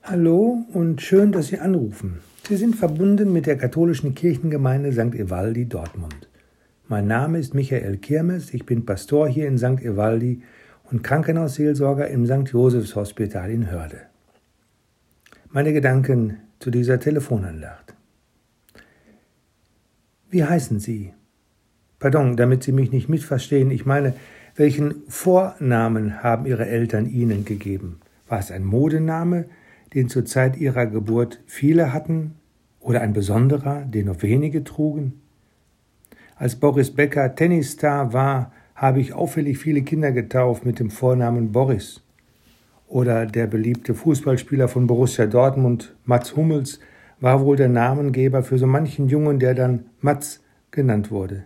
Hallo und schön, dass Sie anrufen. Sie sind verbunden mit der katholischen Kirchengemeinde St. Evaldi Dortmund. Mein Name ist Michael Kirmes, ich bin Pastor hier in St. Evaldi und Krankenhausseelsorger im St. Josephs Hospital in Hörde. Meine Gedanken zu dieser Telefonandacht. Wie heißen Sie? Pardon, damit Sie mich nicht missverstehen, ich meine, welchen Vornamen haben Ihre Eltern Ihnen gegeben? War es ein Modename, den zur Zeit ihrer Geburt viele hatten, oder ein besonderer, den nur wenige trugen? Als Boris Becker Tennisstar war, habe ich auffällig viele Kinder getauft mit dem Vornamen Boris. Oder der beliebte Fußballspieler von Borussia Dortmund, Mats Hummels, war wohl der Namengeber für so manchen Jungen, der dann Mats genannt wurde.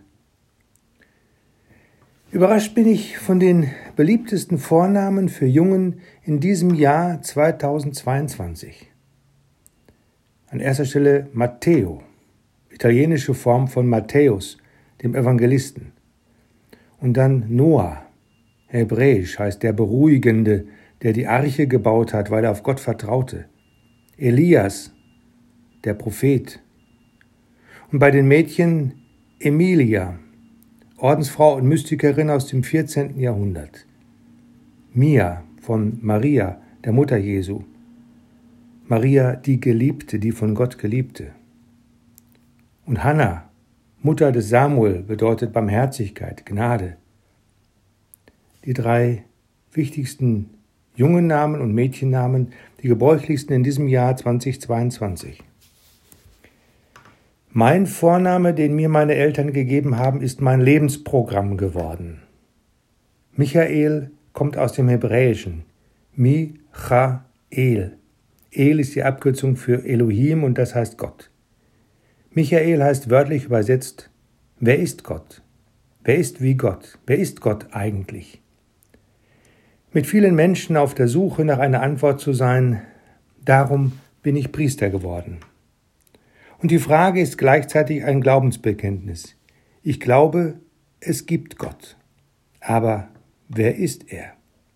Überrascht bin ich von den beliebtesten Vornamen für Jungen in diesem Jahr 2022. An erster Stelle Matteo, italienische Form von Matthäus, dem Evangelisten. Und dann Noah, hebräisch heißt der Beruhigende, der die Arche gebaut hat, weil er auf Gott vertraute. Elias, der Prophet. Und bei den Mädchen Emilia, Ordensfrau und Mystikerin aus dem 14. Jahrhundert. Mia von Maria, der Mutter Jesu. Maria, die Geliebte, die von Gott Geliebte. Und Hannah, Mutter des Samuel, bedeutet Barmherzigkeit, Gnade. Die 3 wichtigsten Jungennamen und Mädchennamen, die gebräuchlichsten in diesem Jahr 2022. Mein Vorname, den mir meine Eltern gegeben haben, ist mein Lebensprogramm geworden. Michael kommt aus dem Hebräischen. Mi-cha-el. El ist die Abkürzung für Elohim und das heißt Gott. Michael heißt wörtlich übersetzt, wer ist Gott? Wer ist wie Gott? Wer ist Gott eigentlich? Mit vielen Menschen auf der Suche nach einer Antwort zu sein, darum bin ich Priester geworden. Und die Frage ist gleichzeitig ein Glaubensbekenntnis. Ich glaube, es gibt Gott. Aber wer ist er?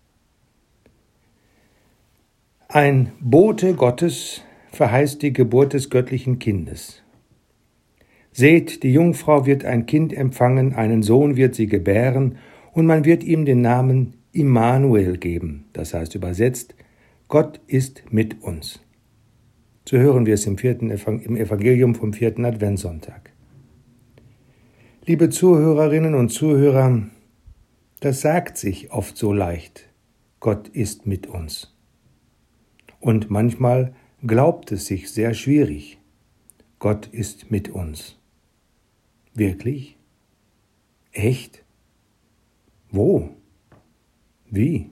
Ein Bote Gottes verheißt die Geburt des göttlichen Kindes. Seht, die Jungfrau wird ein Kind empfangen, einen Sohn wird sie gebären, und man wird ihm den Namen Immanuel geben, das heißt übersetzt, Gott ist mit uns. So hören wir es im Evangelium vom 4. Adventssonntag. Liebe Zuhörerinnen und Zuhörer, das sagt sich oft so leicht, Gott ist mit uns. Und manchmal glaubt es sich sehr schwierig, Gott ist mit uns. Wirklich? Echt? Wo? Wie?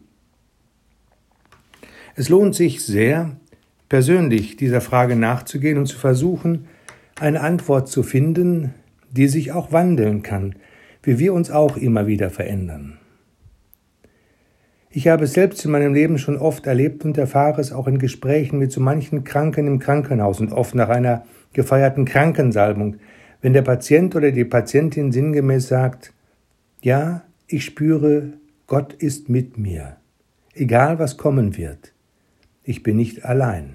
Es lohnt sich sehr, persönlich dieser Frage nachzugehen und zu versuchen, eine Antwort zu finden, die sich auch wandeln kann, wie wir uns auch immer wieder verändern. Ich habe es selbst in meinem Leben schon oft erlebt und erfahre es auch in Gesprächen mit so manchen Kranken im Krankenhaus und oft nach einer gefeierten Krankensalbung, wenn der Patient oder die Patientin sinngemäß sagt, ja, ich spüre, Gott ist mit mir, egal was kommen wird. Ich bin nicht allein.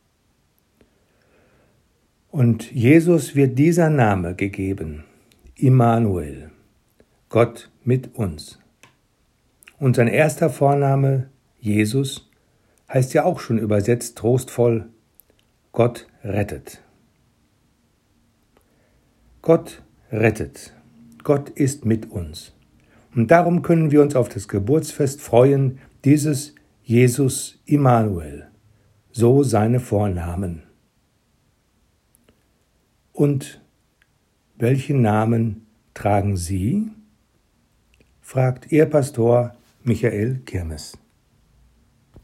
Und Jesus wird dieser Name gegeben, Immanuel, Gott mit uns. Und sein erster Vorname, Jesus, heißt ja auch schon übersetzt trostvoll, Gott rettet. Gott rettet. Gott ist mit uns. Und darum können wir uns auf das Geburtsfest freuen, dieses Jesus Immanuel, so seine Vornamen. Und welchen Namen tragen Sie? Fragt Ihr Pastor Michael Kirmes.